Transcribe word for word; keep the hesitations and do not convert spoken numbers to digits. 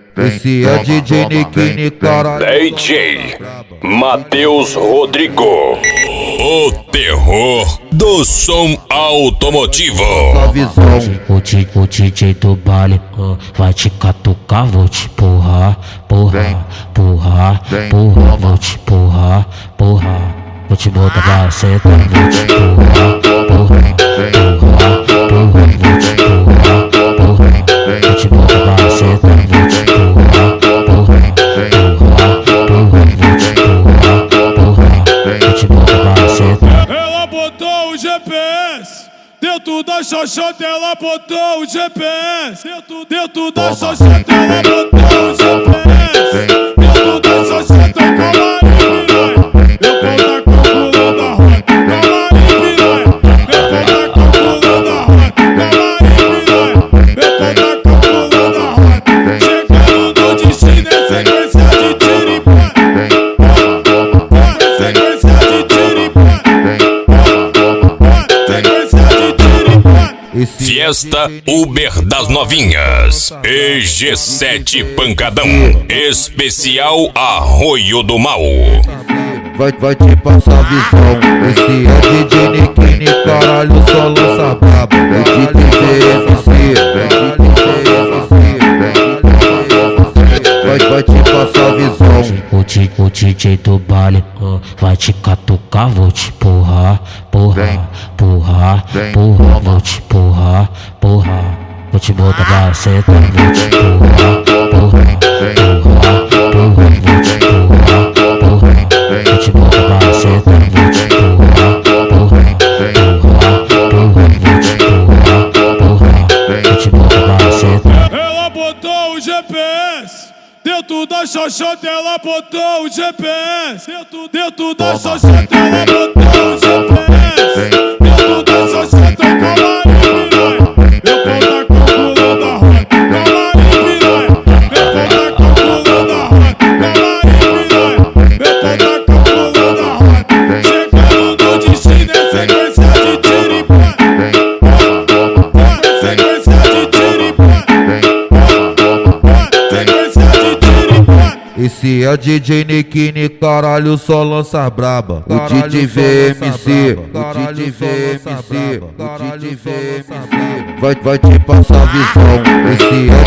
Esse é D J Nikini, caralho. D J Matheus Rodrigo, o terror do som automotivo. O, D, o D J do baile uh, vai te catucar, vou te porrar, porrar, porrar, porrar, vou te porrar, porrar. Vou te botar pra sentar, vou te porrar, porrar, porrar, porrar, vou te porrar, porrar. Vou te botar pra sentar, vou te porrar, porrar, porrar, porrar, vou te porrar, porrar. Vou te botar pra sentar. Ela botou o G P S dentro da xoxota, ela botou o G P S dentro, dentro da xoxota, ela botou o G P S dentro da xoxota, calma aí, piranha. Eu vou tá calculando a rota, calma aí, piranha. Eu vou tá calculando a rota, calma aí, piranha. Eu vou tá calculando a rota. Chegando no destino é sequência de tiro e pá, sequência de tiro e pá, sequência de tiro e pá. Fiesta Uber das Novinhas, E G sete Pancadão, especial Arroio do Mal. Vai, vai te passar visão. Esse é D J Nikini, caralho, só lança brabo. É D J M C, vai, vai te passar visão. O, D, o D J do baile uh, vai te catucar, vou te porrar, porrar, porrar, porrar, vou te porrar, porrar. Vou te botar pra sentar, vou te porrar, porrar, porrar, porrar, vou te porrar, porrar. Vou te botar pra sentar, vou te porrar, porrar, porrar, porrar, vou te porrar, porrar. Vou te botar pra sentar. Ela botou o G P S dentro da xoxota, ela botou o G P S dentro, dentro da xoxota, ela botou o G P S dentro da xoxota, calma aí, piranha. Eu vou tá calculando a rota, calma aí, piranha. Eu vou tá calculando a rota, calma aí, piranha. Eu vou tá calculando a rota. Chegando no destino é sequência de tiro e pá, sequência de tiro e pá, sequência de tiro e pá. Esse é D J Nikini, caralho, só lança braba. O D J V M C, o D J V M C, o D J V M C, vai, vai te passar visão. Esse é